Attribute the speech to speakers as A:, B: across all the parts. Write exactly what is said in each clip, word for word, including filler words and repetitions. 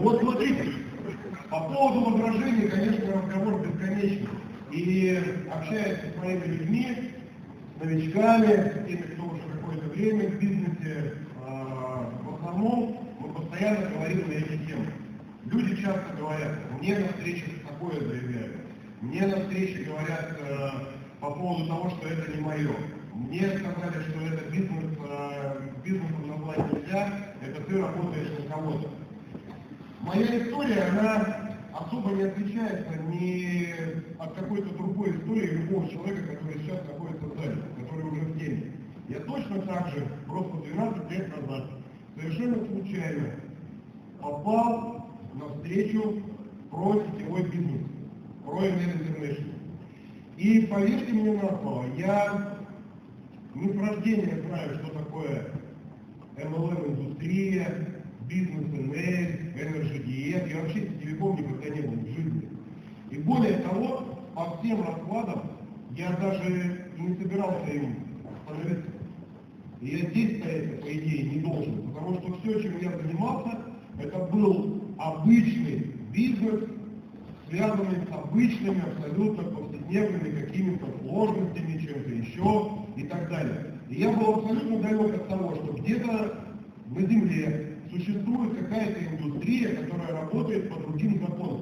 A: Вот смотрите, по поводу возражений, конечно, разговор бесконечный. И общаясь с своими людьми, с новичками, с теми, кто уже какое-то время в бизнесе, в основном мы постоянно говорим на эти темы. Люди часто говорят, мне на встрече такое заявляют, мне на встрече говорят э, по поводу того, что это не мое. Мне сказали, что это бизнес, э, бизнесом назвать нельзя, это ты работаешь на кого-то. Моя история, она особо не отличается ни от какой-то другой истории любого человека, который сейчас находится в зале, который уже в теме. Я точно так же, просто двенадцать лет назад, совершенно случайно попал на встречу про сетевой бизнес, про эм эл International. И поверьте мне на слово, я не с рождения знаю, что такое эм эл эм-индустрия, бизнес эн эл, Energy ди эс, я вообще сетевиком никогда не был в жизни. И более того, по всем раскладам я даже не собирался им становиться. И я здесь стоять, по идее, не должен, потому что все, чем я занимался, это был обычный бизнес, связанный с обычными, абсолютно повседневными какими-то сложностями, чем-то еще и так далее. И я был абсолютно далек от того, что где-то на земле существует какая-то индустрия, которая работает по другим законам.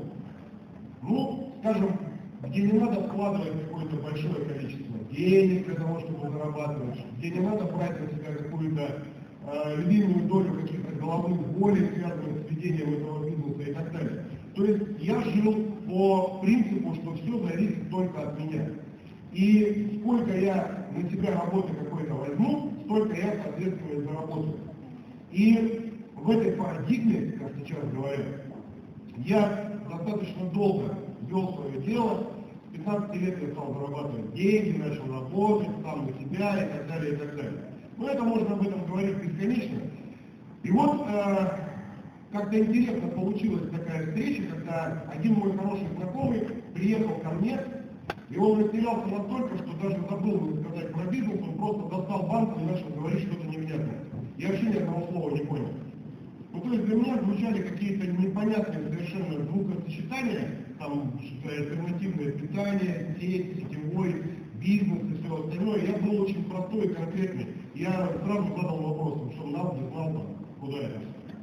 A: Ну, скажем, где не надо вкладывать какое-то большое количество денег для того, чтобы зарабатывать, где не надо брать на себя какую-то э, львиную долю каких-то головных болей, связанных с ведением этого бизнеса и так далее. То есть я жил по принципу, что все зависит только от меня. И сколько я на себя работы какой-то возьму, столько я, соответственно, и заработаю. И в этой парадигме, как сейчас говорят, я достаточно долго вел свое дело, с пятнадцати лет я стал зарабатывать деньги, начал работать сам на себя и так далее, и так далее. Но это можно об этом говорить бесконечно. И вот э, как-то интересно получилась такая встреча, когда один мой хороший знакомый приехал ко мне, и он растерялся настолько, что даже забыл мне сказать про бизнес, он просто достал банк и начал говорить что-то невнятное. Я вообще ни одного слова не понял. Ну, то есть для меня звучали какие-то непонятные совершенно звукосочетания, там альтернативное питание, сеть, сетевой бизнес и все остальное. Я был очень простой и конкретный. Я сразу задал вопрос, что знал, не знал, там, куда это,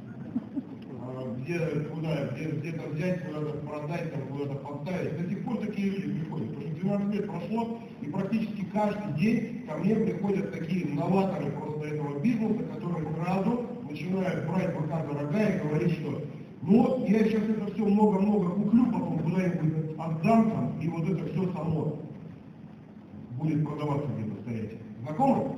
A: а, где, куда, где, где-то взять, куда-то продать, там, куда-то поставить. До сих пор такие люди приходят, потому что двенадцать лет прошло, и практически каждый день ко мне приходят такие новаторы просто этого бизнеса, которые сразу начинают брать бока за рога и говорить, что ну, я сейчас это все много-много куплю, потом куда-нибудь отдам там, и вот это все само будет продаваться где-то стоять. Знакомы?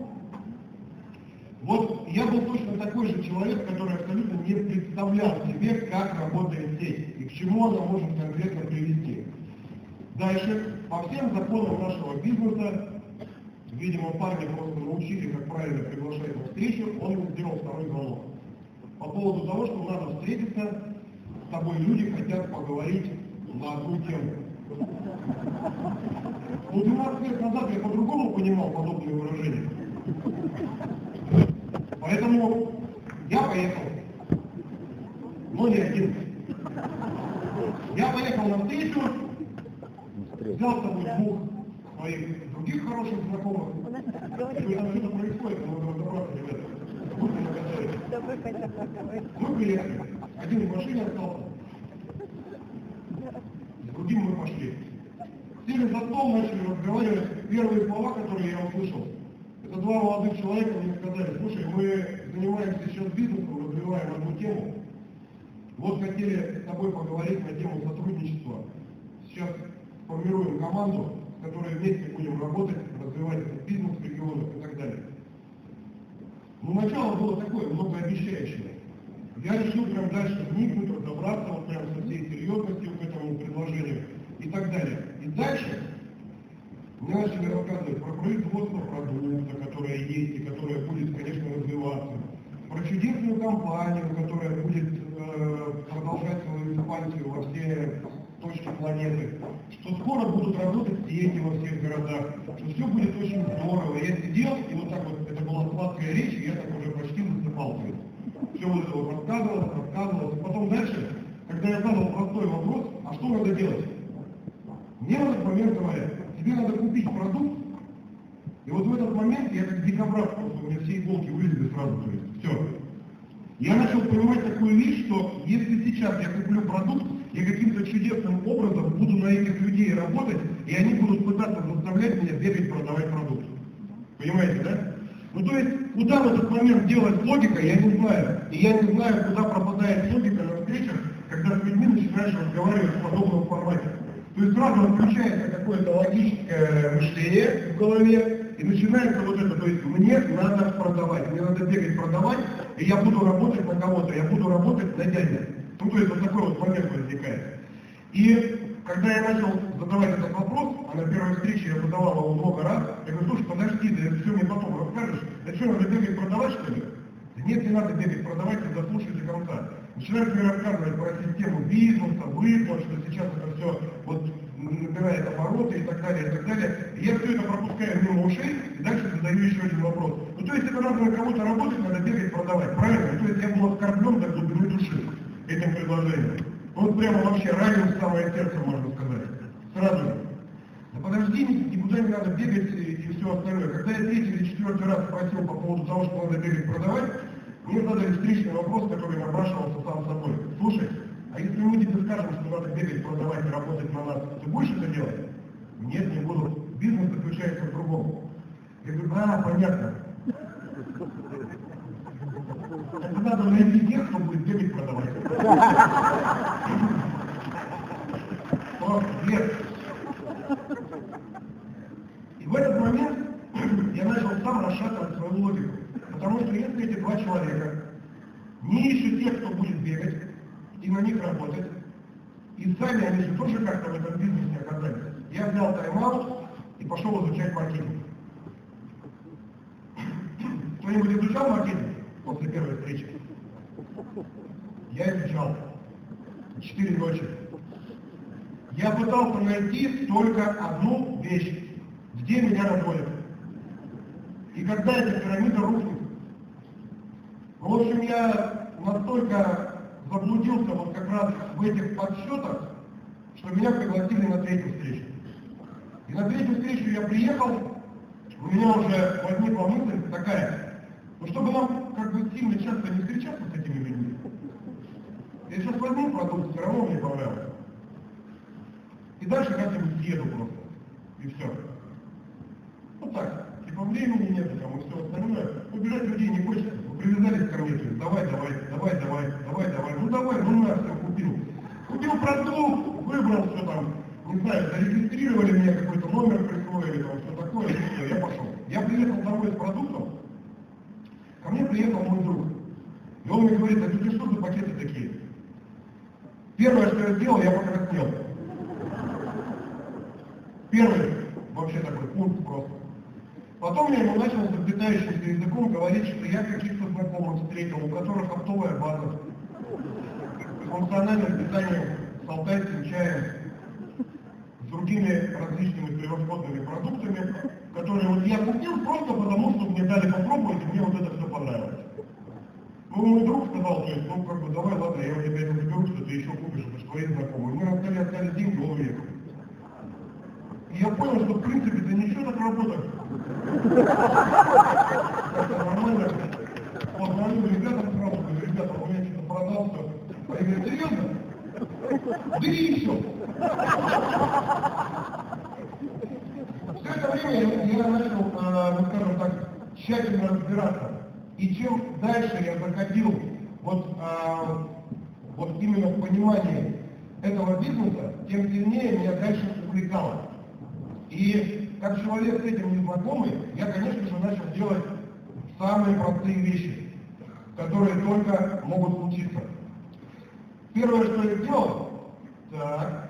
A: Вот я был точно такой же человек, который абсолютно не представлял себе, как работает сеть и к чему она может конкретно привести. Дальше, по всем законам нашего бизнеса, видимо, парни просто научили, как правильно приглашать на встречу, он мне сделал второй звонок. По поводу того, что надо встретиться, с тобой люди хотят поговорить на одну тему. Ну, двенадцать лет назад я по-другому понимал подобные выражения. Поэтому я поехал. Но не один. Я поехал на встречу, взял с собой двух своих других хороших знакомых. И там что-то происходит, мы будем разобраться, ребята. Будьте наготове. Мы приехали. Один в машине остался. С другим мы пошли. Сели за стол, начали разговаривать. Первые слова, которые я услышал, это два молодых человека мне сказали: слушай, мы занимаемся сейчас бизнесом, развиваем одну тему. Вот хотели с тобой поговорить на тему сотрудничества. Сейчас формируем команду, с которой вместе будем работать, развивать этот бизнес в регионах и так далее. Но начало было такое, многообещающее. Я решил прям дальше вникнуть, разобраться вот прям со всей серьезностью к этому предложению и так далее. И дальше мне начали рассказывать про производство продукта, которое есть и которое будет, конечно, развиваться, про чудесную компанию, которая будет э, продолжать свою экспансию во все точки планеты, что скоро будут работать сети во всех городах, что все будет очень здорово. Я сидел, и вот так вот, это была сладкая речь, и я так уже почти засыпал. Все вот это вот рассказывалось, рассказывалось. Потом дальше когда я задал простой вопрос, а что надо делать? Мне в этот момент говорят, тебе надо купить продукт, и вот в этот момент я как дикобраз, просто у меня все иголки вылезли сразу, то есть все. Я начал понимать такую вещь, что если сейчас я куплю продукт, я каким-то чудесным образом буду на этих людей работать, и они будут пытаться заставлять меня бегать продавать продукт. Понимаете, да? Ну то есть, куда в этот момент делать логика, я не знаю. И я не знаю, куда пропадает логика на встречах, когда с людьми начинаешь разговаривать в подобном формате. То есть сразу включается какое-то логическое мышление в голове, и начинается вот это, то есть мне надо продавать, мне надо бегать продавать, и я буду работать на кого-то, я буду работать на дядя. Ну то есть вот такой вот момент возникает. И когда я начал задавать этот вопрос, а на первой встрече я задавал его много раз, я говорю, слушай, подожди, ты это все мне потом расскажешь, да что, надо бегать продавать, что ли? Да нет, не надо бегать продавать, ты дослушай до конца. Начинают мне рассказывать про систему бизнеса, выплат, что сейчас это все вот набирает обороты и так далее, и так далее. И я все это пропускаю мимо ушей, и дальше задаю еще один вопрос. Ну то есть, это надо на кого-то работать, надо бегать продавать, правильно? То есть я был оскорблен до глубины души этим предложением. Вот прямо вообще ранен в самое сердце, можно сказать. Сразу же. Да подожди, никуда не надо бегать и, и все остальное. Когда я третий или четвертый раз спросил по поводу того, что надо бегать продавать, мне задали встречный вопрос, который напрашивался сам собой. Слушай, а если мы тебе скажем, что надо бегать, продавать и работать на нас, ты будешь это делать? Нет, не буду. Бизнес заключается в другом. Я говорю, а, понятно. Это надо найти тех, кто будет бегать продавать. Нет. И в этот момент я начал сам расшатывать свою логику. Потому что если эти два человека не ищут тех, кто будет бегать и на них работать, и сами они же тоже как-то в этом бизнесе оказались, я взял тайм-аут и пошел изучать маркетинг. Кто-нибудь изучал маркетинг после первой встречи? Я изучал. Четыре ночи. Я пытался найти только одну вещь, где меня разводят. И когда эта пирамида рухнет. В общем, я настолько заблудился вот как раз в этих подсчетах, что меня пригласили на третью встречу. И на третью встречу я приехал, у меня уже возникла мысль такая, ну чтобы нам как бы сильно часто не встречаться с этими людьми. Я сейчас возьму продукт, все равно мне понравилось. И дальше как-нибудь съеду просто. И все. Вот так. Типа времени нет, там и все остальное. Убежать людей не хочется. Вы привязались ко мне, давай, давай, давай, давай, давай, давай. Ну давай, ну на, все, купил. Купил продукт, выбрал все там, не знаю, зарегистрировали мне какой-то номер, присвоили, там все такое, и все, я пошел. Я приехал домой с продуктом, ко мне приехал мой друг. И он мне говорит, а ты что за пакеты такие? Первое, что я сделал, я покраснел. Первый вообще такой пункт просто. Потом я ему начал заплетающимся языком говорить, что я каких-то знакомых встретил, у которых оптовая база, функциональным питанием, с алтайским чаем, с другими различными превосходными продуктами, которые вот я купил просто потому, что мне дали попробовать, и мне вот это все понравилось. Ну, мой друг сказал, то есть, ну, как бы, давай, ладно, я у тебя это заберу, что ты еще купишь, это же твои знакомые. Мне раздали, отдали деньги, он уехал. И я понял, что, в принципе, это ничего так работает. Это нормально. Позвонил ребятам сразу, говорю, ребята, у меня что-то продал все. Они говорят, серьезно? Бери еще. Все это время я, я начал, э, ну, скажем так, тщательно разбираться. И чем дальше я заходил вот, э, вот именно в понимании этого бизнеса, тем сильнее меня дальше увлекало. И как человек с этим незнакомый, я, конечно же, начал делать самые простые вещи, которые только могут случиться. Первое, что я сделал, так,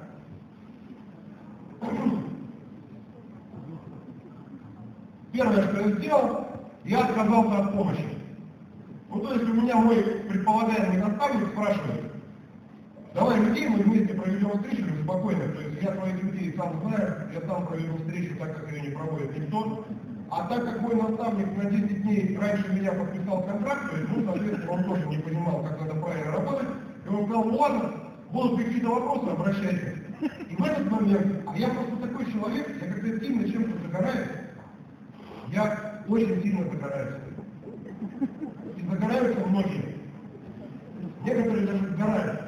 A: первое, что я сделал, я отказался от помощи. Ну, то есть у меня мой предполагаемый наставник спрашивает, давай людей, мы вместе проведем встречу спокойно, то есть я своих людей сам знаю, я сам проведу встречу так, как ее не проводит никто, а так как мой наставник на десять дней раньше меня подписал контракт, то есть, ну, соответственно, он тоже не понимал, как надо правильно работать, и он сказал, ну ладно, будут какие-то вопросы, обращайтесь. И в этот момент, а я просто такой человек, я когда сильно чем-то загораюсь, я очень сильно загораюсь. И загораются многие. Некоторые даже сгорают.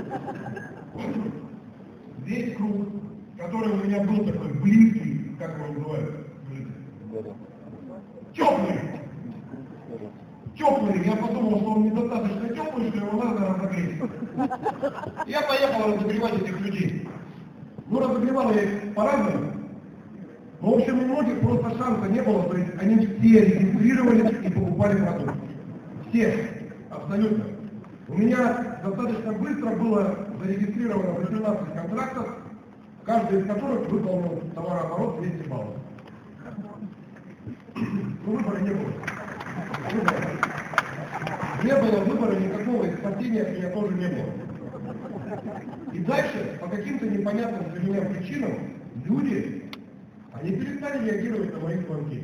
A: Весь круг, который у меня был такой близкий, как его называют, теплый. Теплый. Я подумал, что он недостаточно теплый, что его надо разогреть. Я поехал разогревать этих людей. Ну, разогревали их по-разному. Но, в общем, у многих просто шанса не было, то есть они все регистрировались и покупали продукт. Все. Абсолютно. У меня достаточно быстро было зарегистрировано восемнадцать контрактов, каждый из которых выполнил товарооборот двести баллов. Но выбора не было. Выбора. Не было выбора никакого, и спасения от меня тоже не было. И дальше, по каким-то непонятным для меня причинам, люди, они перестали реагировать на мои звонки.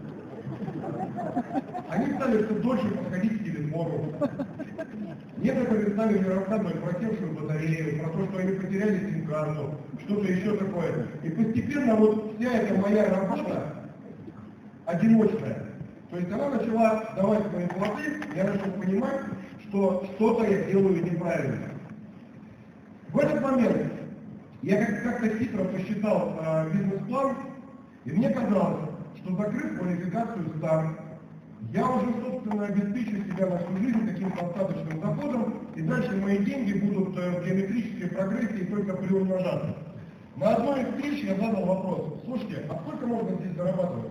A: Они стали все дольше подходить к телефону. Некоторые стали мне рассказывать про севшую батарею, про то, что они потеряли сим-карту, что-то еще такое. И постепенно вот вся эта моя работа одиночная. То есть она начала давать свои плоды, я начал понимать, что что-то я делаю неправильно. В этот момент я как-то хитро посчитал э, бизнес-план, и мне казалось, что закрыв квалификацию старт, я уже, собственно, обеспечу себя на всю жизнь таким достаточным доходом, и дальше мои деньги будут э, в геометрической прогрессии только приумножаться. На одной из встреч я задал вопрос: слушайте, а сколько можно здесь зарабатывать?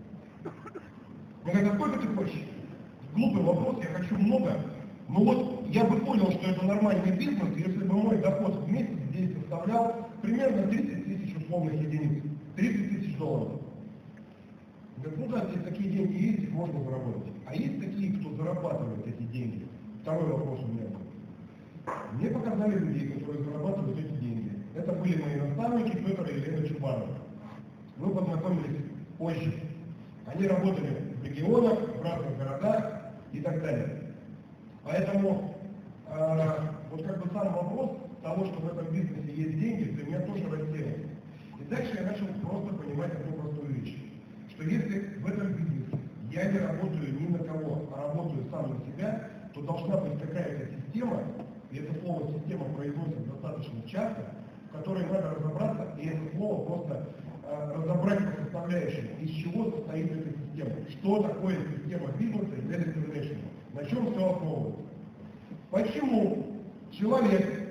A: Я говорю, а сколько ты хочешь? Глупый вопрос, я хочу много. Но вот я бы понял, что это нормальный бизнес, если бы мой доход в месяц здесь составлял примерно тридцать тысяч условных единиц. тридцать тысяч долларов. Говорит, ну да, здесь такие деньги есть, их можно заработать. А есть такие, кто зарабатывает эти деньги? Второй вопрос у меня был. Мне показали людей, которые зарабатывают эти деньги. Это были мои наставники Петр и Елена Чубарова. Мы познакомились позже. Они работали в регионах, в разных городах и так далее. Поэтому э, вот как бы сам вопрос того, что в этом бизнесе есть деньги, для меня тоже рассеян. И дальше я начал просто понимать одну простую вещь, что если в этом бизнесе я не работаю ни на кого, а работаю сам на себя, то должна быть какая-то система, и это слово «система» произносится достаточно часто, в которой надо разобраться, и это слово просто э, разобрать по составляющим, из чего состоит эта система, что такое система бизнеса и Dell International, на чем все основывается. Почему человек,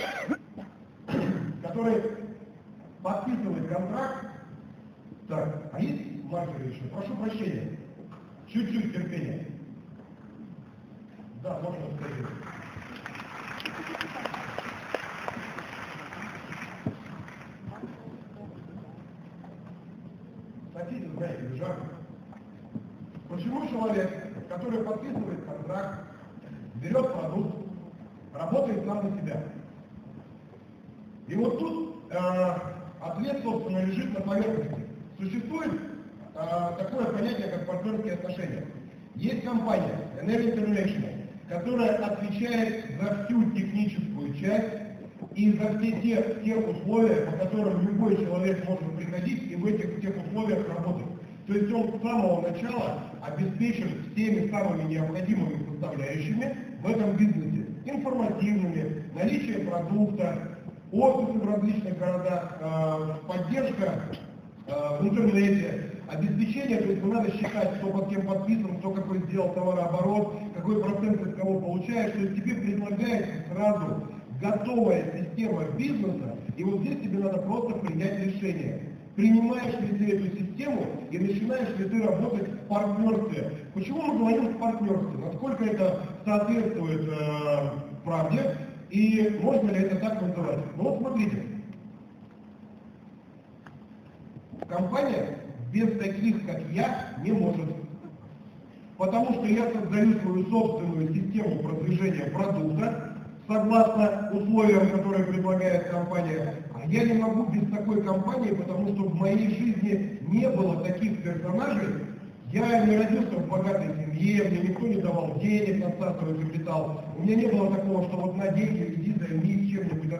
A: который подписывает контракт, так, а есть маркеры еще? Прошу прощения, чуть-чуть терпения. Да, можно сказать. Хотите, знаете, жарко. Почему человек, который подписывает контракт, берет продукт, работает сам на себя? И вот тут э, ответ, собственно, лежит на поверхности. Существует э, такое понятие, как партнерские отношения. Есть компания эн эл International, которая отвечает за всю техническую часть и за все те, те условия, по которым любой человек может приходить и в этих тех условиях работать. То есть он с самого начала обеспечен всеми самыми необходимыми составляющими в этом бизнесе. Информативными, наличие продукта, офисы в различных городах, э, поддержка э, в интернете, обеспечение, то есть не надо считать, кто под кем подписан, кто какой сделал товарооборот, какой процент из кого получаешь, то есть тебе предлагается сразу готовая система бизнеса, и вот здесь тебе надо просто принять решение. Принимаешь ли ты эту систему и начинаешь ли ты работать в партнерстве? Почему мы говорим в партнерстве? Насколько это соответствует э, правде и можно ли это так называть? Ну вот смотрите. Компания без таких, как я, не может. Потому что я создаю свою собственную систему продвижения продукта, согласно условиям, которые предлагает компания. А я не могу без такой компании, потому что в моей жизни не было таких персонажей. Я не родился в богатой семье, мне никто не давал денег на стартовый капитал. У меня не было такого, что вот на деньги иди займись чем-нибудь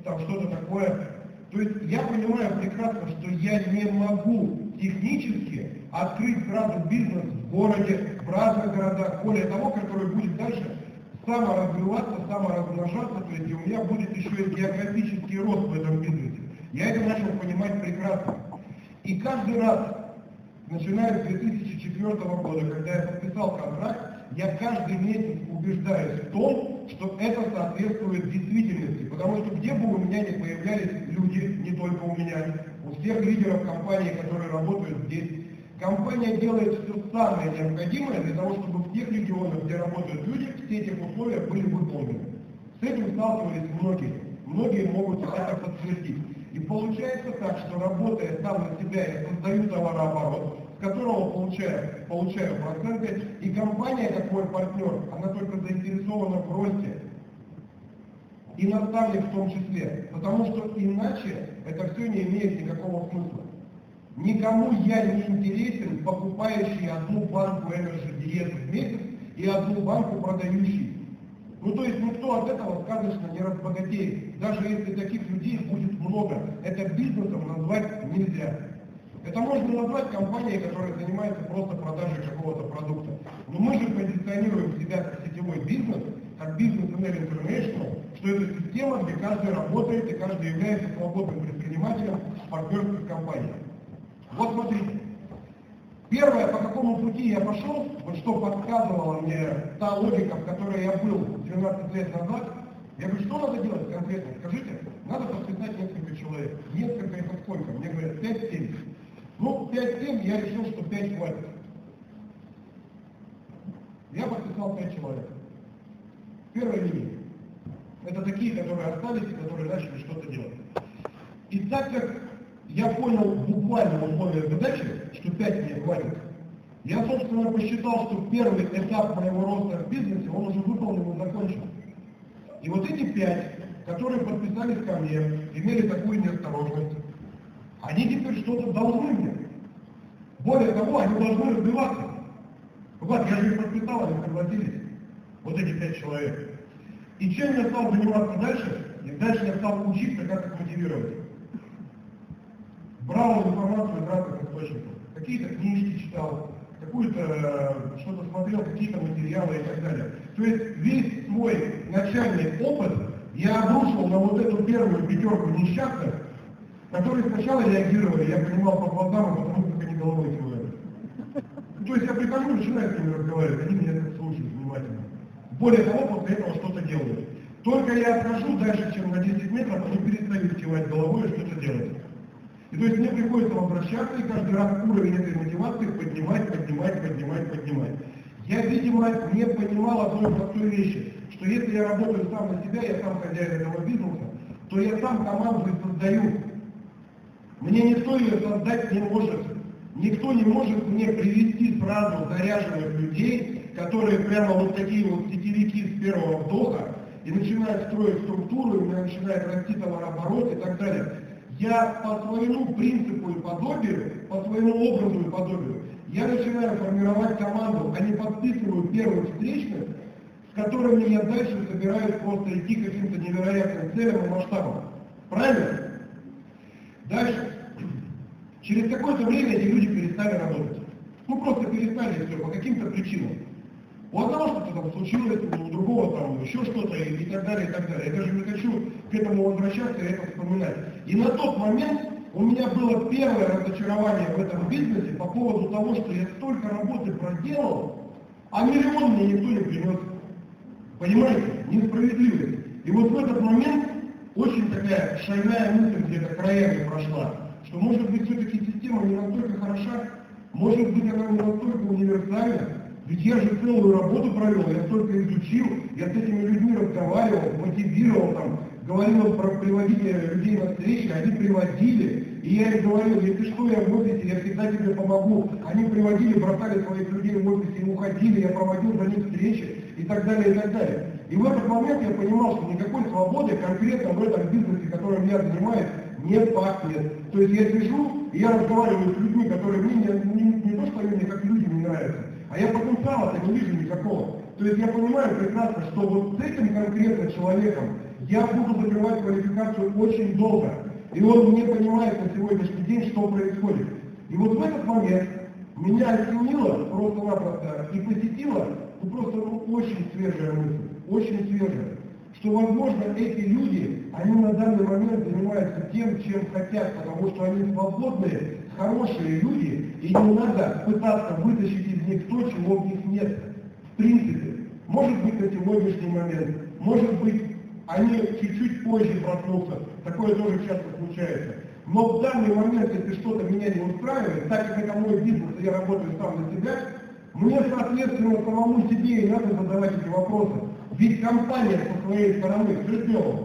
A: там что-то такое. То есть я понимаю прекрасно, что я не могу технически открыть сразу бизнес в городе, в разных городах, более того, который будет дальше саморазвиваться, саморазмножаться, то есть у меня будет еще и географический рост в этом бизнесе. Я это начал понимать прекрасно. И каждый раз, начиная с две тысячи четвёртого года, когда я подписал контракт, я каждый месяц убеждаюсь в том, что это соответствует действительности. Потому что где бы у меня ни появлялись люди, не только у меня, у всех лидеров компании, которые работают здесь, компания делает все самое необходимое для того, чтобы в тех регионах, где работают люди, все эти условия были выполнены. С этим сталкивались многие. Многие могут это подтвердить. И получается так, что работая сам на себя, я создаю товарооборот, с которого получаю, получаю проценты, и компания, как мой партнер, она только заинтересована в росте. И наставник в том числе. Потому что иначе это все не имеет никакого смысла. Никому я не интересен, покупающий одну банку Energy Diet в месяц и одну банку продающий. Ну то есть никто от этого сказочно не разбогатеет. Даже если таких людей будет много, это бизнесом назвать нельзя. Это можно назвать компанией, которая занимается просто продажей какого-то продукта. Но мы же позиционируем себя как сетевой бизнес, как бизнес эн эл International, что это система, где каждый работает и каждый является свободным предпринимателем в партнерских компаниях. Вот смотрите. Первое, по какому пути я пошел, вот что подсказывала мне та логика, в которой я был двенадцать лет назад, я говорю, что надо делать конкретно? Скажите, надо подписать несколько человек. Несколько это сколько? Мне говорят, пять-семь. Ну, пять-семь, я решил, что пять хватит. Я подписал пять человек. Первая линия. Это такие, которые остались и которые начали что-то делать. И так как я понял буквально в условиях задачи, что пять мне хватит, я, собственно, посчитал, что первый этап моего роста в бизнесе, он уже выполнен и закончен. И вот эти пять, которые подписались ко мне, имели такую неосторожность, они теперь что-то должны мне. Более того, они должны развиваться. Вот, я же их подписал, они согласились. Вот эти пять человек. И чем я стал заниматься дальше? И дальше я стал учиться, как их мотивировать. Брал информацию из разных источников. Какие-то книжки читал, какую-то что-то смотрел, какие-то материалы и так далее. То есть весь свой начальный опыт я обрушил на вот эту первую пятерку несчастных, которые сначала реагировали, я понимал по глазам, потому как они головой кивают. То есть я прихожу, начинаю с ними разговаривать, они меня так слушают внимательно. Более того, после этого что-то делают. Только я отхожу дальше, чем на десять метров, они перестают кивать головой и что-то делать. И то есть мне приходится возвращаться и каждый раз уровень этой мотивации поднимать, поднимать, поднимать, поднимать. Я, видимо, не понимал одной простой вещи, что если я работаю сам на себя, я сам хозяин этого бизнеса, то я сам команду и создаю. Мне никто ее создать не может. Никто не может мне привести сразу заряженных людей, которые прямо вот такие вот сетевики с первого вдоха, и начинают строить структуру, и у меня начинает расти товарооборот и так далее. Я по своему принципу и подобию, по своему образу и подобию, я начинаю формировать команду, а не подписываю первых встречных, с которыми я дальше собираюсь просто идти к каким-то невероятным целям и масштабам. Правильно? Дальше. Через какое-то время эти люди перестали работать. Ну просто перестали все по каким-то причинам. У одного что-то там случилось, у другого там еще что-то и, и так далее, и так далее. Я даже не хочу к этому возвращаться и это вспоминать. И на тот момент у меня было первое разочарование в этом бизнесе по поводу того, что я столько работы проделал, а миллион мне никто не принес. Понимаете? Несправедливость. И вот в этот момент очень такая шальная мысль где-то краями прошла, что может быть все-таки система не настолько хороша, может быть она не настолько универсальна. Ведь я же целую работу провел, я столько изучил, я с этими людьми разговаривал, мотивировал, там, говорил про приводение людей на встречи, они приводили, и я им говорил, если что, я в офисе, я всегда тебе помогу. Они приводили, бросали своих людей в офисе и уходили, я проводил за них встречи и так далее, и так далее. И в этот момент я понимал, что никакой свободы конкретно в этом бизнесе, которым я занимаюсь, не пахнет. То есть я сижу, и я разговариваю с людьми, которые мне не, не, не то, что они мне как люди не нравятся, а я потенциала-то не вижу никакого. То есть я понимаю прекрасно, что вот с этим конкретно человеком я буду закрывать квалификацию очень долго. И он не понимает на сегодняшний день, что происходит. И вот в этот момент меня осенило просто-напросто и посетила ну, просто ну, очень свежая мысль, очень свежая, что, возможно, эти люди, они на данный момент занимаются тем, чем хотят, потому что они свободные, хорошие люди, и не надо пытаться вытащить из них то, чего в них нет. В принципе, может быть на сегодняшний момент, может быть, они чуть-чуть позже проснутся, такое тоже часто случается. Но в данный момент, если что-то меня не устраивает, так как это мой бизнес, и я работаю сам на себя, мне, соответственно, самому себе и надо задавать эти вопросы. Ведь компания со своей стороны все сделала.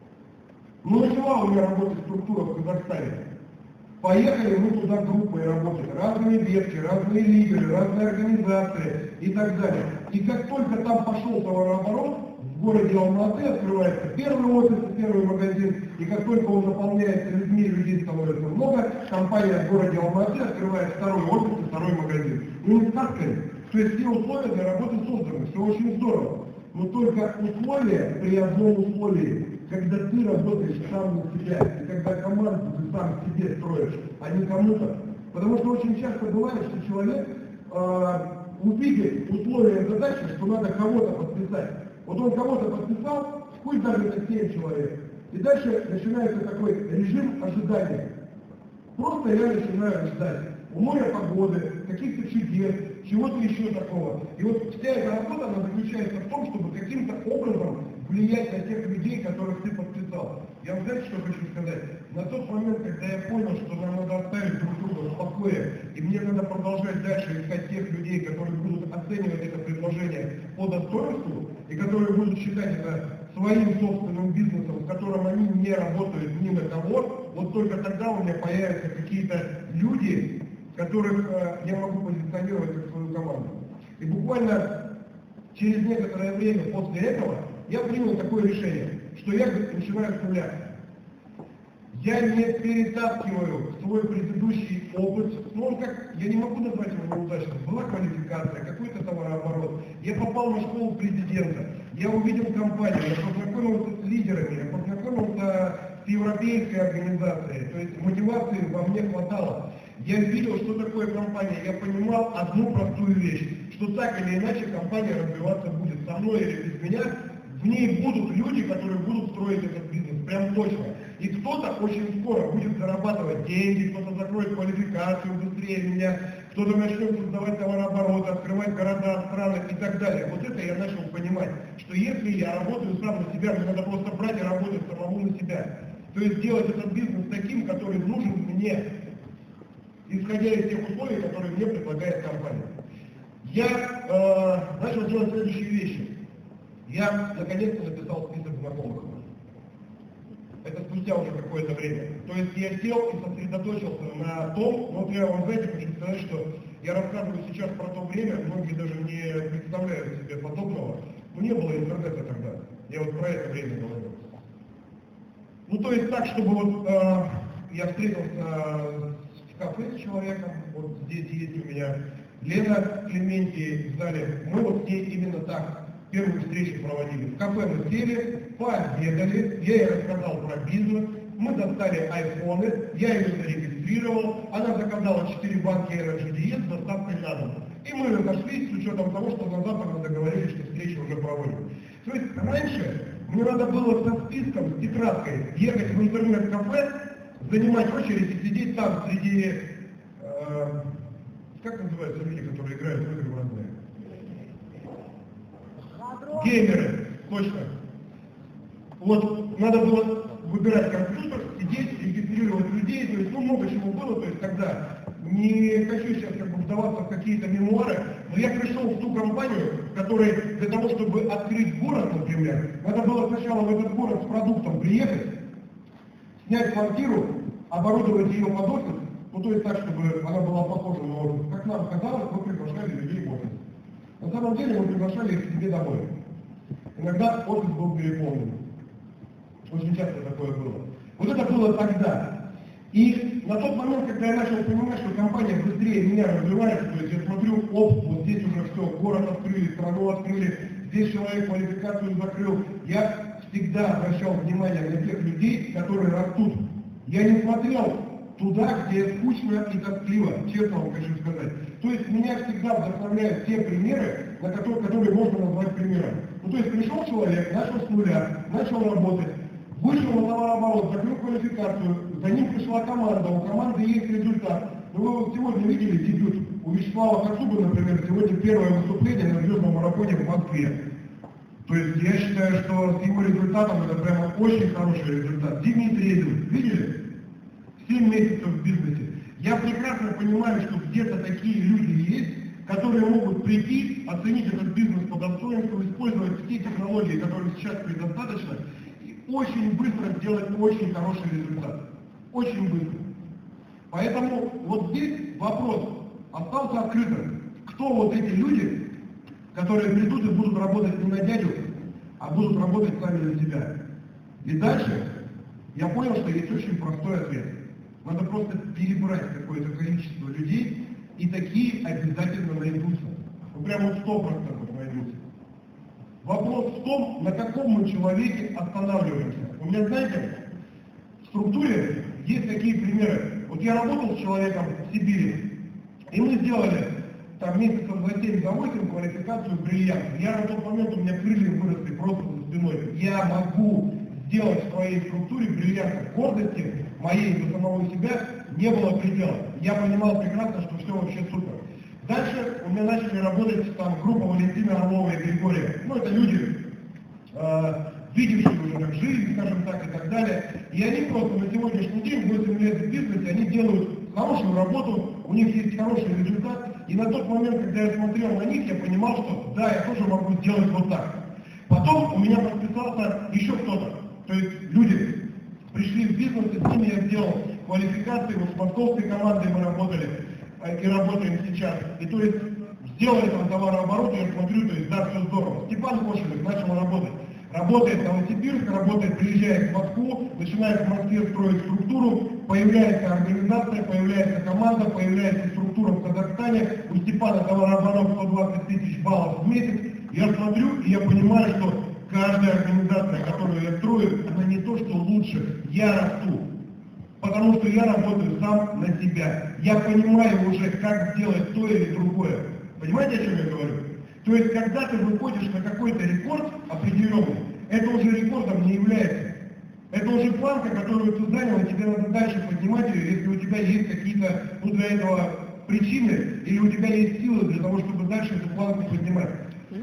A: Ну, начала у меня работать структура в Казахстане. Поехали мы туда группой работать, разные ветки, разные лидеры, разные организации и так далее. И как только там пошел товарооборот, в городе Алматы открывается первый офис, первый магазин, и как только он наполняется людьми, людей становится много, компания в городе Алматы открывает второй офис и второй магазин. Ну не сказками. То есть все условия для работы созданы, все очень здорово. Но только условия при одном условии, когда ты работаешь сам на себя, и когда команду ты сам себе строишь, а не кому-то. Потому что очень часто бывает, что человек э, увидит условия задачи, что надо кого-то подписать. Вот он кого-то подписал, пусть даже это семь человек. И дальше начинается такой режим ожидания. Просто я начинаю ждать. У моря погоды, каких-то чудес, чего-то еще такого. И вот вся эта работа, она заключается в том, чтобы каким-то образом влиять на тех людей, которых ты подписал. Я вам знаете, что хочу сказать? На тот момент, когда я понял, что нам надо оставить друг друга в покое, и мне надо продолжать дальше искать тех людей, которые будут оценивать это предложение по достоинству, и которые будут считать это своим собственным бизнесом, в котором они не работают ни на кого, вот только тогда у меня появятся какие-то люди, которых э, я могу позиционировать как свою команду. И буквально через некоторое время после этого я принял такое решение, что я начинаю с нуля. Я не перетаскиваю свой предыдущий опыт, ну как, я не могу назвать его неудачным, была квалификация, какой-то товарооборот, я попал на школу президента, я увидел компанию, я познакомился с лидерами, я познакомился с европейской организацией, то есть мотивации во мне хватало. Я видел, что такое компания, я понимал одну простую вещь, что так или иначе компания развиваться будет со мной или без меня, в ней будут люди, которые будут строить этот бизнес, прям точно. И кто-то очень скоро будет зарабатывать деньги, кто-то закроет квалификацию быстрее меня, кто-то начнет создавать товарооборот, открывать города, страны и так далее. Вот это я начал понимать, что если я работаю сам на себя, мне надо просто брать и работать самому на себя. То есть делать этот бизнес таким, который нужен мне, исходя из тех условий, которые мне предлагает компания. Я э, начал делать следующие вещи. Я наконец-то написал список знакомых. Это спустя уже какое-то время. То есть я сел и сосредоточился на том, вот я вам, знаете, хочу сказать, что я рассказываю сейчас про то время, многие даже не представляют себе подобного. Но не было интернета тогда. Я вот про это время говорю. Ну то есть так, чтобы вот э, я встретился в кафе с человеком, вот здесь есть у меня Лена Клементи в зале, мы вот с ней именно так первую встречу проводили. В кафе мы сели, пообедали, я ей рассказал про бизнес, мы достали айфоны, я ее зарегистрировал, она заказала четыре банки Energy ди эс с доставкой на дом. И мы разошлись с учетом того, что на завтра мы договорились, что встречу уже проводим. То есть раньше мне надо было со списком, с тетрадкой ехать в интернет-кафе, занимать очередь и сидеть там среди, э, как называются люди, которые играют в игры разные? Геймеры, точно. Вот, надо было выбирать компьютер, сидеть, регистрировать людей, то есть, ну, много чего было, то есть, тогда, не хочу сейчас как бы вдаваться в какие-то мемуары, но я пришел в ту компанию, в которой для того, чтобы открыть город, например, надо было сначала в этот город с продуктом приехать, снять квартиру, оборудовать ее под офис, ну, то есть так, чтобы она была похожа на офис. Как нам казалось, мы приглашали людей в офис. На самом деле мы приглашали их к себе домой. Иногда офис был переполнен. Очень часто такое было. Вот это было тогда. И И на тот момент, когда я начал понимать, что компания быстрее меня развивается, то есть я смотрю, оп, вот здесь уже все, город открыли, страну открыли, здесь человек квалификацию закрыл, я всегда обращал внимание на тех людей, которые растут. Я не смотрел туда, где скучно и тоскливо, честно вам хочу сказать. То есть меня всегда вдохновляют те примеры, на которые, которые можно назвать примерами. Ну то есть пришел человек, начал с нуля, начал работать, вышел на товарооборот, закрыл квалификацию, за ним пришла команда, у команды есть результат. Ну вы вот сегодня видели дебют у Вячеслава Кацубы, например, сегодня первое выступление на звездном марафоне в Москве. То есть я считаю, что с его результатом это прямо очень хороший результат. Зимний тренинг, видели? семь месяцев в бизнесе. Я прекрасно понимаю, что где-то такие люди есть, которые могут прийти, оценить этот бизнес по достоинству, использовать все технологии, которые сейчас предостаточно, и очень быстро сделать очень хороший результат. Очень быстро. Поэтому вот здесь вопрос остался открытым. Кто вот эти люди, которые придут и будут работать не на дядю, а будут работать сами на себя? И дальше я понял, что есть очень простой ответ. Надо просто перебрать какое-то количество людей, и такие обязательно найдутся. Ну прямо сто процентов найдутся. Вопрос в том, на каком мы человеке останавливаемся. У меня, знаете, в структуре есть такие примеры. Вот я работал с человеком в Сибири, и мы сделали там месяцев за семь, за восемь квалификацию бриллиант. Я на тот момент, у меня крылья выросли просто за спиной. Я могу сделать в своей структуре бриллиант. Гордости моей за самого себя не было предела. Я понимал прекрасно, что все вообще супер. Дальше у меня начали работать там группа Валентина Орлова и Григория. Ну это люди, э, видевшие уже как жизнь, скажем так, и так далее. И они просто на сегодняшний день, восемь лет в бизнесе, они делают хорошую работу, у них есть хороший результат. И на тот момент, когда я смотрел на них, я понимал, что да, я тоже могу сделать вот так. Потом у меня подписался еще кто-то. То есть люди пришли в бизнес, и с ними я сделал квалификации, вот с московской командой мы работали и работаем сейчас. И то есть сделали там товарооборот, я смотрю, то есть да, все здорово. Степан Кошелев начал работать. Работает в Новосибирске, работает, приезжает в Москву, начинает в Москве строить структуру, появляется организация, появляется команда, появляется структура в Казахстане, у Степана товарооборот сто двадцать тысяч баллов в месяц. Я смотрю и я понимаю, что каждая организация, которую я строю, она не то, что лучше, я расту. Потому что я работаю сам на себя. Я понимаю уже, как сделать то или другое. Понимаете, о чем я говорю? То есть, когда ты выходишь на какой-то рекорд определенный, это уже рекордом не является. Это уже планка, которую ты занял, и тебе надо дальше поднимать ее, если у тебя есть какие-то, ну, для этого причины, или у тебя есть силы для того, чтобы дальше эту планку поднимать.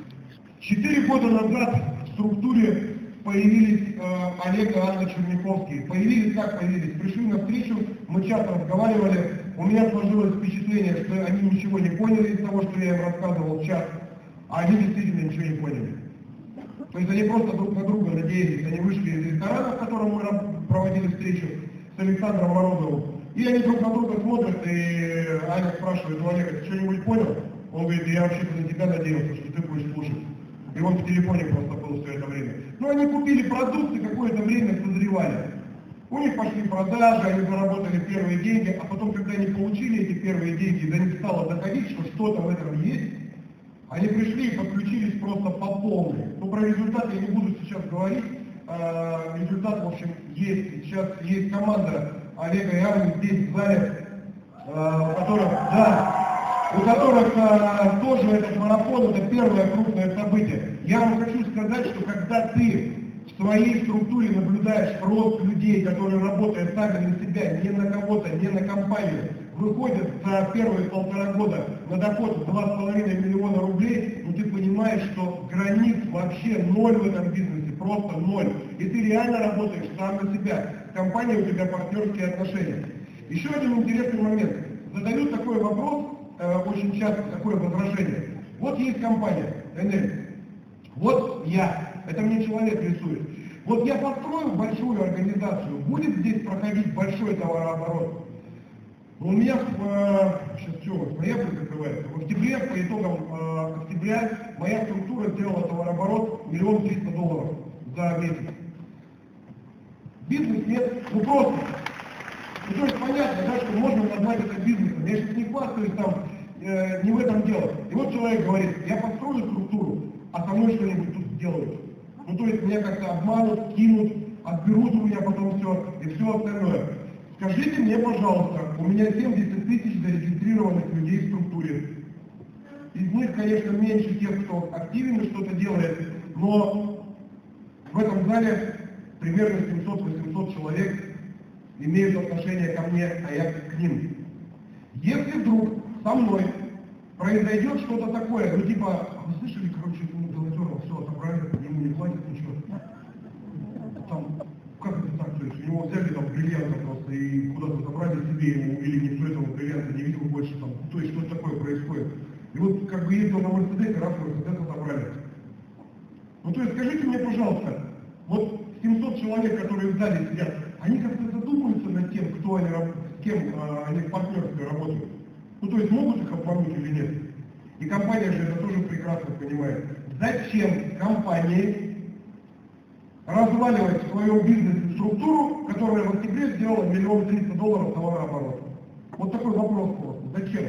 A: Четыре года назад в структуре появились э, Олег и Анна Черняховские. Появились как появились? Пришли на встречу, мы часто разговаривали, у меня сложилось впечатление, что они ничего не поняли из того, что я им рассказывал в чат, а они действительно ничего не поняли. То есть они просто друг на друга надеялись, они вышли из ресторана, в котором мы проводили встречу с Александром Морозовым, и они друг на друга смотрят, и Аня спрашивает у Олега: ты что-нибудь понял? Он говорит: я вообще-то на тебя надеялся, что ты будешь слушать. И он в телефоне просто был все это время. Но они купили продукт и какое-то время созревали. У них пошли продажи, они заработали первые деньги, а потом, когда они получили эти первые деньги, до них стало доходить, что что-то в этом есть, они пришли и подключились просто по полной. Ну, про результат я не буду сейчас говорить. А, результат, в общем, есть. Сейчас есть команда Олега и Анны здесь в зале, а, у которых, да, у которых а, тоже этот марафон, это первое крупное событие. Я вам хочу сказать, что когда ты в своей структуре наблюдаешь рост людей, которые работают сами на себя, не на кого-то, не на компанию, выходят за первые полтора года на доход в два с половиной миллиона рублей, ну ты понимаешь, что границ вообще ноль в этом бизнесе, просто ноль. И ты реально работаешь сам на себя. Компания у тебя партнерские отношения. Еще один интересный момент. Задают такой вопрос, э, очень часто такое возражение. Вот есть компания, Энель. Вот я. Это мне человек рисует. Вот я построю большую организацию, будет здесь проходить большой товарооборот. У меня в, сейчас что, ноябрь закрывается. В октябре, по итогам э, октября, моя структура сделала товарооборот миллион триста долларов за месяц. Бизнес нет, ну просто. то есть понятно, да, что можно назвать это бизнесом. Я сейчас не хвастаюсь там, э, не в этом дело. И вот человек говорит, я построю структуру, а со мной что-нибудь тут сделают. Ну то есть меня как-то обманут, кинут, отберут у меня потом все и все остальное. Скажите мне, пожалуйста, у меня семьдесят тысяч зарегистрированных людей в структуре. Из них, конечно, меньше тех, кто активен и что-то делает, но в этом зале примерно семьсот-восемьсот человек имеют отношение ко мне, а я к ним. Если вдруг со мной произойдет что-то такое, ну типа, вы слышали, короче, ему Голодеров все отобрали, ему не платят ничего. Там, как это так, то есть у него взяли там бриллианты просто и куда-то забрали себе, ему, или никто этого бриллианта не видел больше, там, то есть что такое происходит. И вот как бы ездил на Мерседесе, раз Мерседес отобрали. Ну то есть скажите мне, пожалуйста, вот семьсот человек, которые в зале сидят, они как-то задумываются над тем, кто они, с кем а, они в партнерстве работают. Ну то есть могут их обмануть или нет. И компания же это тоже прекрасно понимает. Зачем компании разваливать в своем бизнесе структуру, которая в октябре сделала миллион триста долларов товарооборота? Вот такой вопрос просто. Зачем?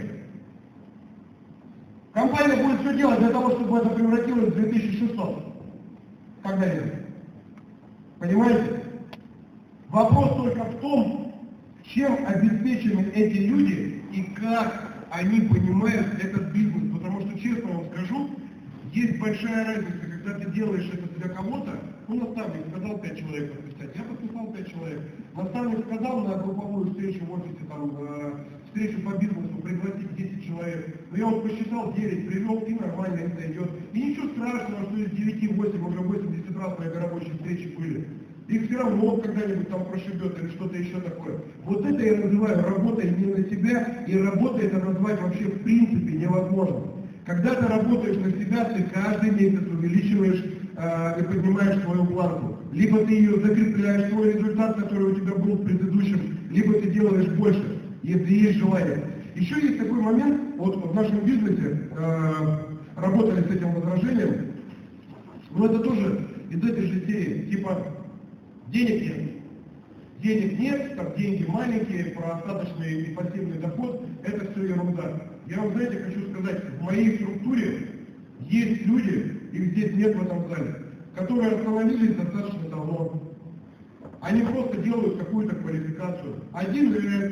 A: Компания будет все делать для того, чтобы это превратилось в две тысячи шестьсот. Когда-нибудь. Понимаете? Вопрос только в том, чем обеспечены эти люди и как они понимают этот бизнес. Потому что, честно вам скажу, есть большая разница, когда ты делаешь это для кого-то. Ну, наставник сказал пять человек подписать, я подписал пять человек. Наставник сказал на групповую встречу в офисе, там, э, встречу по бизнесу, пригласить десять человек. Но я вот посчитал девять, привел, и нормально это идет. И ничего страшного, что из девяти восемь, уже восемьдесят раз мои рабочие встречи были. Их все равно когда-нибудь там прошибет или что-то еще такое. Вот это я называю работой не на себя, и работой это назвать вообще в принципе невозможно. Когда ты работаешь на себя, ты каждый месяц увеличиваешь э, и поднимаешь свою планку. Либо ты ее закрепляешь, свой результат, который у тебя был в предыдущем, либо ты делаешь больше, если есть желание. Еще есть такой момент, вот в нашем бизнесе э, работали с этим возражением, но это тоже из этой же серии, типа денег нет. Денег нет, там деньги маленькие, про остаточный и пассивный доход, это все ерунда. Я вам, знаете, хочу сказать, в моей структуре есть люди, их здесь нет в этом зале, которые остановились достаточно давно. Они просто делают какую-то квалификацию. Один С,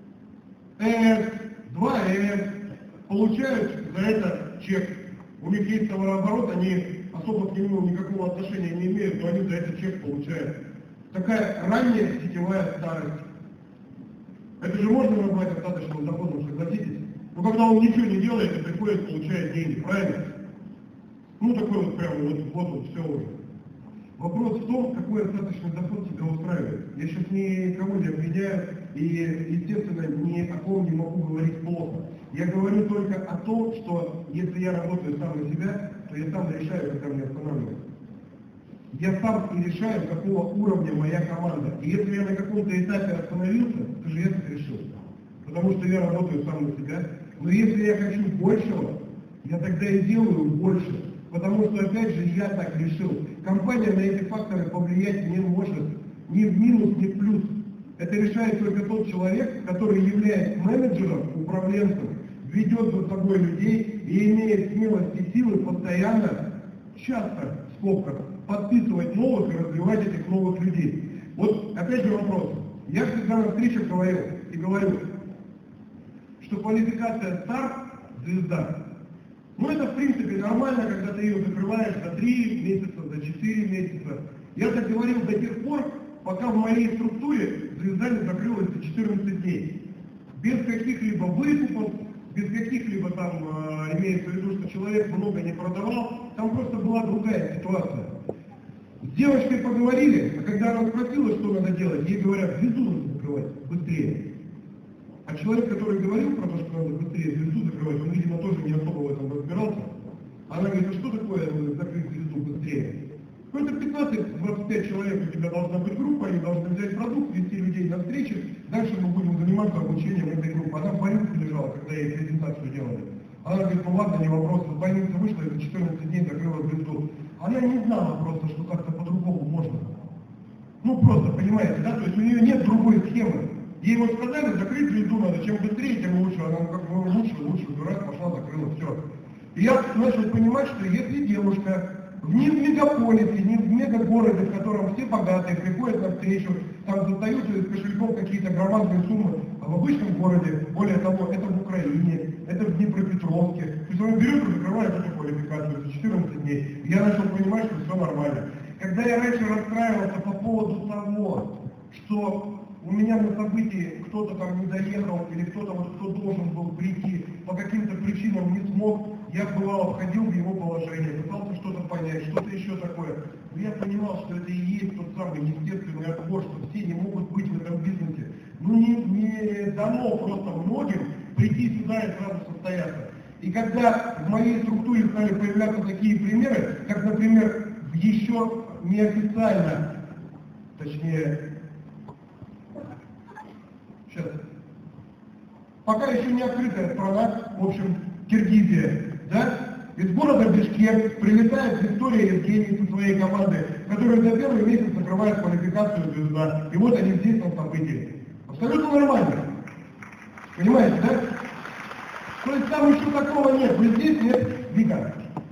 A: С, два С, получают за это чек. У них есть товарооборот, они особо к нему никакого отношения не имеют, но они за это чек получают. Такая ранняя сетевая старость. Это же можно назвать остаточным доходом, согласитесь? Но когда он ничего не делает, и приходит, получает деньги, правильно? Ну такой вот прям вот, вот, вот все уже. Вопрос в том, какой остаточный доход тебя устраивает. Я сейчас никого не обвиняю и, естественно, ни о ком не могу говорить плохо. Я говорю только о том, что если я работаю сам на себя, то я сам решаю, когда мне останавливаться. Я сам и решаю, какого уровня моя команда. И если я на каком-то этапе остановился, то же я так решил. Потому что я работаю сам на себя. Но если я хочу большего, я тогда и делаю больше. Потому что, опять же, я так решил. Компания на эти факторы повлиять не может. Ни в минус, ни в плюс. Это решает только тот человек, который является менеджером, управленцем, ведет за собой людей и имеет смелость и силы постоянно, часто, в скобках, подписывать новых и развивать этих новых людей. Вот опять же вопрос. Я всегда на встречах говорил и говорю, что квалификация старт – звезда. Ну это в принципе нормально, когда ты ее закрываешь за три месяца, за четыре месяца. Я так говорил до тех пор, пока в моей структуре звезда не закрылась за четырнадцать дней. Без каких-либо выкупов, без каких-либо там, э, имеется в виду, что человек много не продавал, там просто была другая ситуация. С девочкой поговорили, а когда она спросила, что надо делать, ей говорят, звезду надо закрывать быстрее. А человек, который говорил про то, что надо быстрее звезду закрывать, он, видимо, тоже не особо в этом разбирался. Она говорит, а что такое закрыть звезду быстрее? Ну, это пятнадцать-двадцать пять человек у тебя должна быть группа, они должны взять продукт, вести людей на встречи, дальше мы будем заниматься обучением этой группы. Она в больницу лежала, когда ей презентацию делали. Она говорит, ну ладно, не вопрос, в больнице вышла, и за четырнадцать дней закрыла звезду. Она не знала просто, что как-то по-другому можно. Ну просто, понимаете, да, то есть у нее нет другой схемы. Ей вот сказали, закрыть звезду надо, чем быстрее, тем лучше. Она ну, как бы лучше, лучше, раз, пошла, закрыла, все. И я начал понимать, что если девушка не в мегаполисе, не в мегагороде, в котором все богатые, приходят на встречу, там застаются из кошельков какие-то громадные суммы, а в обычном городе, более того, это в Украине, это в Днепропетровске, то есть он берет и закрывает эту квалификацию за четырнадцать дней. И я начал понимать, что все нормально. Когда я раньше расстраивался по поводу того, что у меня на событии кто-то там не доехал, или кто-то вот кто должен был прийти, по каким-то причинам не смог, я бывало входил в его положение, пытался что-то понять, что-то еще такое. Но я понимал, что это и есть тот самый естественный отбор, что все не могут быть в этом бизнесе. Ну не, не дано просто многим прийти сюда и сразу состояться. И когда в моей структуре стали появляться такие примеры, как, например, еще неофициально, точнее, сейчас, пока еще не открытая страна, в общем, Киргизия, да? Из города Бишкек прилетает Виктория Евгений со своей командой, которая за первый месяц закрывает квалификацию звезда. И вот они здесь на событии. Абсолютно нормально. Понимаете, да? То есть там еще такого нет. Вы здесь нет, Вика.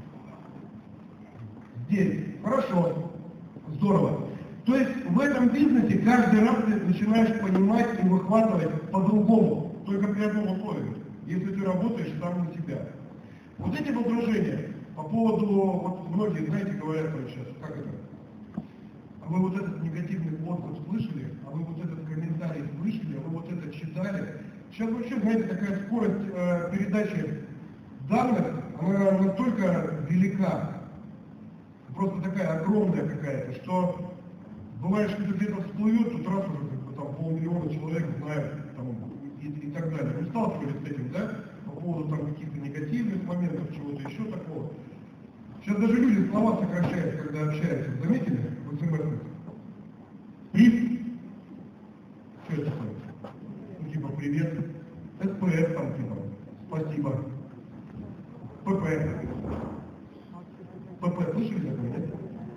A: Здесь. Хорошо. Здорово. То есть в этом бизнесе каждый раз ты начинаешь понимать и выхватывать по-другому. Только при одном условии. Если ты работаешь сам на себя. Вот эти возражения по поводу, вот многие, знаете, говорят сейчас, как это? А вы вот этот негативный отзыв слышали? А вы вот этот комментарий слышали? А вы вот это читали? Сейчас вообще, знаете, такая скорость э, передачи данных, она настолько велика, просто такая огромная какая-то, что бывает, что где-то всплывет, тут раз уже как бы, там полмиллиона человек знают там, и, и так далее. Вы сталкивались с этим, да? По поводу там каких-то негативных моментов, чего-то еще такого. Сейчас даже люди слова сокращают, когда общаются. Заметили? В СМС. Приз. Что это такое? Ну типа привет. СПС там типа. Спасибо. ПП. ПП, слышали такое, нет?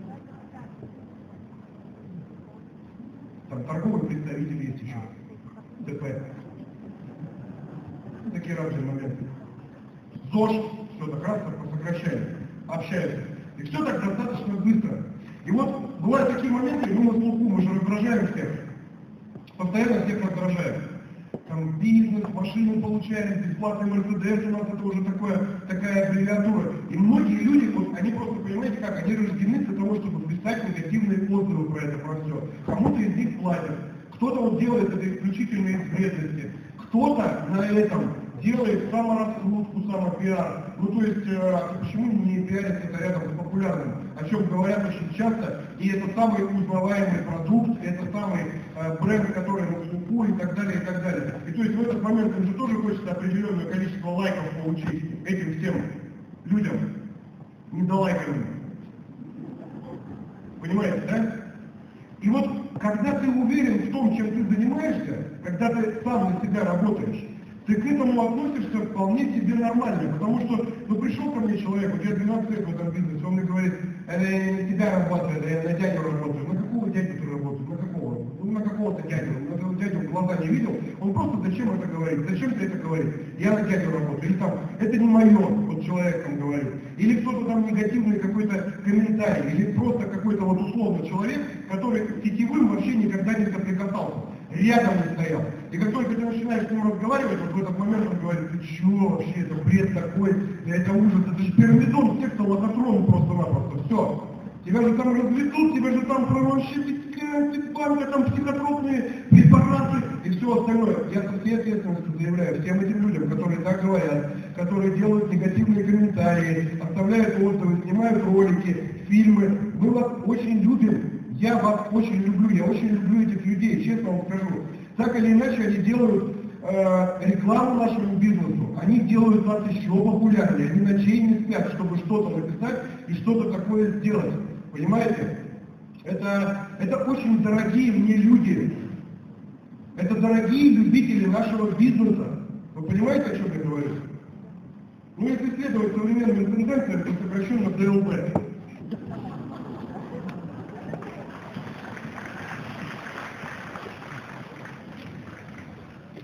A: Там торговый представитель есть еще. ТП. Такие разные моменты. ЗОЖ, все так раз так сокращали, общаются. И все так достаточно быстро. И вот бывают такие моменты, мы на слуху, мы же раздражаем всех. Постоянно всех раздражаем. Там бизнес, машины получаем, бесплатный Мерседес, у нас это уже такое, такая аббревиатура. И многие люди, вот, они просто, понимаете как, они рождены для того, чтобы писать негативные отзывы про это, про все. Кому-то из них платят, кто-то вот делает это исключительно из вредности, кто-то на этом делает самораскрутку, самопиар. Ну то есть, э, почему не пиарить это рядом с популярным, о чем говорят очень часто, и это самый узнаваемый продукт, это самый э, бренд, который на слуху и так далее, и так далее. И то есть в этот момент им же тоже хочется определенное количество лайков получить этим всем людям, недолайканным. Понимаете, да? И вот когда ты уверен в том, чем ты занимаешься, когда ты сам на себя работаешь, ты к этому относишься вполне себе нормально, потому что, ну, пришел ко мне человек, у тебя двенадцать лет в этом бизнесе, он мне говорит, это я не на тебя работаю, это я на дядю работаю. На какого дядю ты работаешь? На какого? Ну, на какого-то дядю. На этого дядю в глаза не видел, он просто зачем это говорит? Зачем ты это говоришь? Я на дядю работаю. Или там, это не мое, вот человек там говорит. Или кто-то там негативный какой-то комментарий, или просто какой-то вот условный человек, который к сетевым вообще никогда не соприкасался, рядом не стоял. И как только ты начинаешь с ним разговаривать, вот в этот момент он говорит, ты чего вообще, это бред такой, это ужас, это же пирамидон, все, кто лохотрон просто-напросто, все. Тебя же там разведут, тебя же там пророщивают, банка, там психотропные препараты и все остальное. Я со всей ответственностью заявляю всем этим людям, которые так говорят, которые делают негативные комментарии, оставляют отзывы, снимают ролики, фильмы. Мы вас очень любим, я вас очень люблю, я очень люблю этих людей, честно вам скажу. Так или иначе они делают э, рекламу нашему бизнесу, они делают нас еще популярнее, они ночей не спят, чтобы что-то написать и что-то такое сделать. Понимаете? Это, это очень дорогие мне люди. Это дорогие любители нашего бизнеса. Вы понимаете, о чем я говорю? Ну, если следовать современным тенденциям, то сокращенно ДЛБ.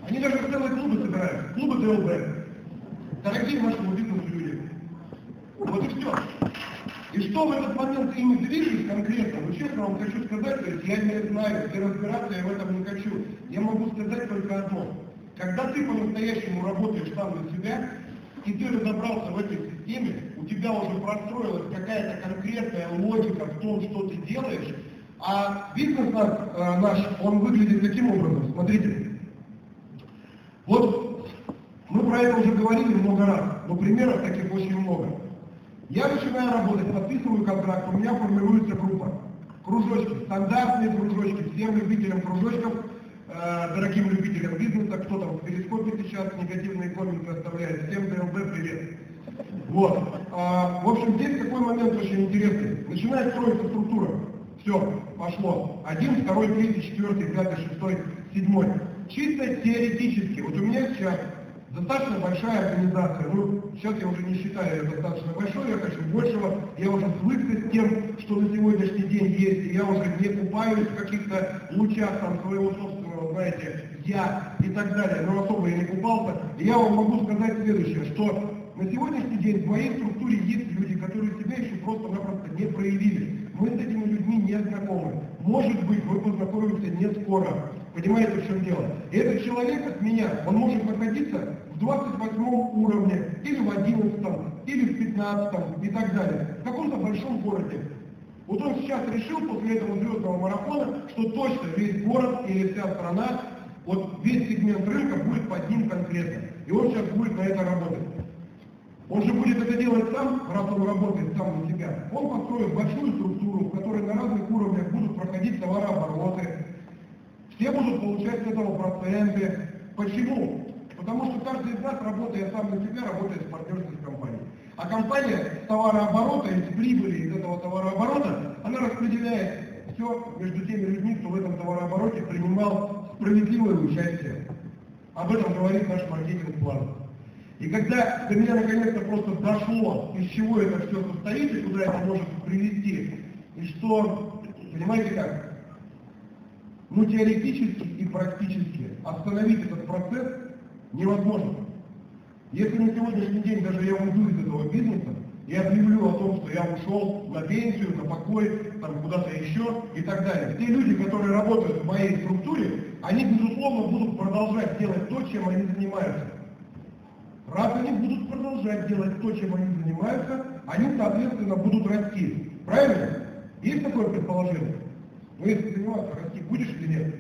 A: Они даже в целые клубы собирают, клубы тэ эл бэ. Дорогие нашему бизнесу люди. Вот и все. И что в этот момент ими движет конкретно, ну честно вам хочу сказать, то есть я не знаю, и разбираться я в этом не хочу. Я могу сказать только одно. Когда ты по-настоящему работаешь сам на себя, и ты разобрался в этой системе, у тебя уже простроилась какая-то конкретная логика в том, что ты делаешь, а бизнес наш, э, наш он выглядит таким образом. Смотрите, вот мы про это уже говорили много раз, но примеров таких очень много. Я начинаю работать, подписываю контракт, у меня формируется группа. Кружочки, стандартные кружочки, всем любителям кружочков, э, дорогим любителям бизнеса, кто там в перископе сейчас негативные комменты оставляет, всем тэ эл бэ привет. Вот. А, в общем, здесь такой момент очень интересный. Начинает строиться структура. Все, пошло. Один, второй, третий, четвертый, пятый, шестой, седьмой. Чисто теоретически. Вот у меня сейчас достаточно большая организация. Ну, сейчас я уже не считаю ее достаточно большой, я хочу большего. Я уже свыкся с тем, что на сегодняшний день есть. И я уже не купаюсь в каких-то лучах там своего собственного, знаете, я и так далее. Но особо я не купался. И я вам могу сказать следующее, что на сегодняшний день в моей структуре есть люди, которые себя еще просто-напросто не проявили. Мы с этими людьми не знакомы. Может быть, мы познакомимся не скоро. Понимаете, в чем дело? И этот человек от меня, он может находиться в двадцать восьмом уровне, или в одиннадцатом, или в пятнадцатом и так далее. В каком-то большом городе. Вот он сейчас решил после этого звездного марафона, что точно весь город или вся страна, вот весь сегмент рынка будет под ним конкретно. И он сейчас будет на это работать. Он же будет это делать сам, раз он работает сам на себя. Он построит большую структуру, в которой на разных уровнях будут проходить товарообороты. Все будут получать с этого проценты. Почему? Потому что каждый из нас, работая сам на себя, работает в партнерстве с компанией. А компания с товарооборота, из прибыли из этого товарооборота, она распределяет все между теми людьми, кто в этом товарообороте принимал справедливое участие. Об этом говорит наш маркетинг-план. И когда до меня наконец-то просто дошло, из чего это все состоит и куда это может привести, и что, понимаете как, ну теоретически и практически остановить этот процесс невозможно. Если на сегодняшний день даже я уйду из этого бизнеса и объявлю о том, что я ушел на пенсию, на покой, там куда-то еще и так далее, те люди, которые работают в моей структуре, они безусловно будут продолжать делать то, чем они занимаются. Раз они будут продолжать делать то, чем они занимаются, они, соответственно, будут расти. Правильно? Есть такое предположение? Ну, если заниматься, расти будешь или нет?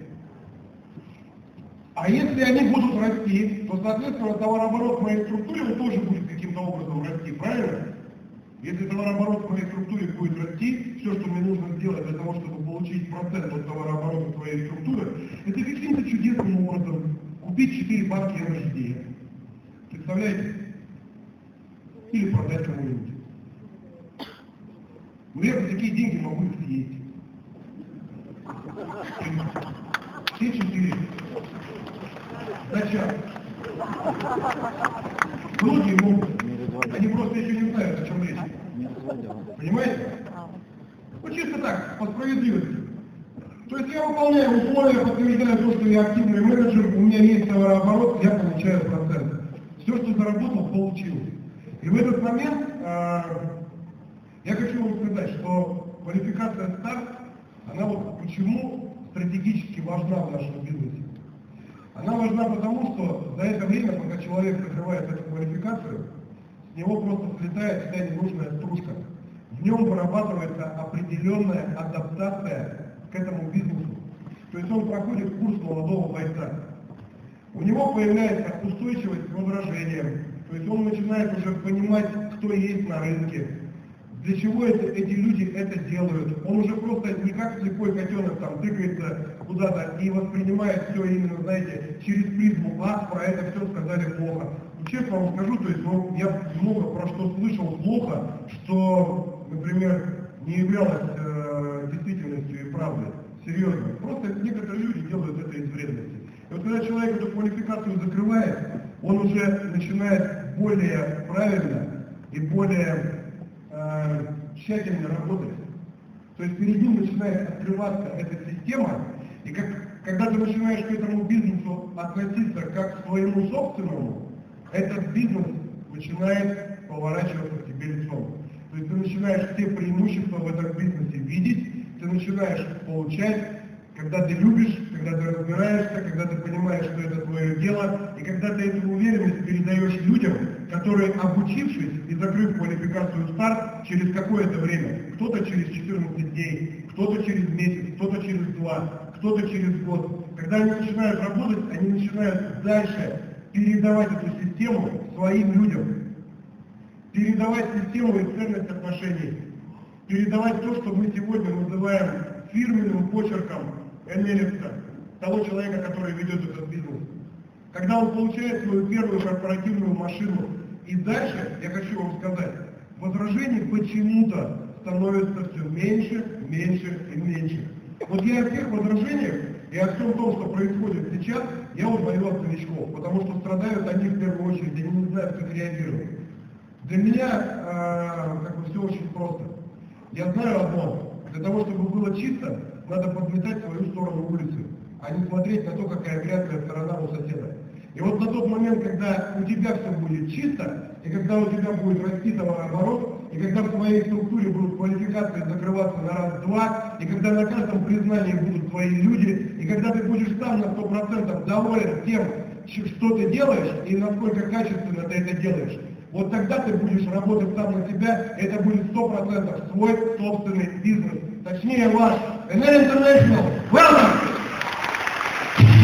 A: А если они будут расти, то, соответственно, товарооборот в моей структуре он тоже будет каким-то образом расти. Правильно? Если товарооборот в моей структуре будет расти, все, что мне нужно сделать для того, чтобы получить процент от товарооборота своей структуры, это каким-то чудесным образом купить четыре банки эн эйч ди. Представляете? Или продать кому-нибудь. Но я за такие деньги могу их съесть. Все четыре. Зачем? Многие могут. Они просто еще не знают, о чем речь. Понимаете? Вот чисто так, по справедливости. То есть я выполняю условия, подтверждаю то, что я активный менеджер, у меня есть товарооборот, я получаю процент. Все, что заработал, получил. И в этот момент э, я хочу вам сказать, что квалификация старт, она вот почему стратегически важна в нашем бизнесе. Она важна потому, что за это время, пока человек закрывает эту квалификацию, с него просто слетает вся ненужная стружка. В нем вырабатывается определенная адаптация к этому бизнесу. То есть он проходит курс молодого бойца. У него появляется устойчивость к возражениям, то есть он начинает уже понимать, кто есть на рынке, для чего это, эти люди это делают. Он уже просто не как слепой котенок там тыкается куда-то и воспринимает все именно, знаете, через призму, а про это все сказали плохо. Ну, честно вам скажу, то есть ну, я много про что слышал плохо, что, например, не являлось э, действительностью и правдой. Серьезно. Просто некоторые люди делают это из вредности. И вот когда человек эту квалификацию закрывает, он уже начинает более правильно и более э, тщательно работать. То есть перед ним начинает открываться эта система, и как Когда ты начинаешь к этому бизнесу относиться как к своему собственному, этот бизнес начинает поворачиваться к тебе лицом. То есть ты начинаешь все преимущества в этом бизнесе видеть, ты начинаешь их получать, когда ты любишь, когда ты разбираешься, когда ты понимаешь, что это твое дело, и когда ты эту уверенность передаешь людям, которые, обучившись и закрыв квалификацию старт, через какое-то время, кто-то через четырнадцать дней, кто-то через месяц, кто-то через два, кто-то через год, когда они начинают работать, они начинают дальше передавать эту систему своим людям, передавать систему и ценность отношений, передавать то, что мы сегодня называем фирменным почерком эн эл экс, того человека, который ведет этот бизнес. Когда он получает свою первую корпоративную машину, и дальше, я хочу вам сказать, возражений почему-то становится все меньше, меньше и меньше. Вот я о всех возражениях и о всем том, что происходит сейчас, я узнаю от новичков, потому что страдают они в первую очередь, они не знают, как реагировать. Для меня э, как бы все очень просто. Я знаю одно, для того, чтобы было чисто, надо подметать свою сторону улицы, а не смотреть на то, какая грязная сторона у соседа. И вот на тот момент, когда у тебя все будет чисто, и когда у тебя будет расти товарооборот, и когда в твоей структуре будут квалификации закрываться на раз-два, и когда на каждом признании будут твои люди, и когда ты будешь сам на сто процентов доволен тем, что ты делаешь, и насколько качественно ты это делаешь, вот тогда ты будешь работать сам на себя, и это будет сто процентов свой собственный бизнес. Точнее ваш эн эл International. Welcome!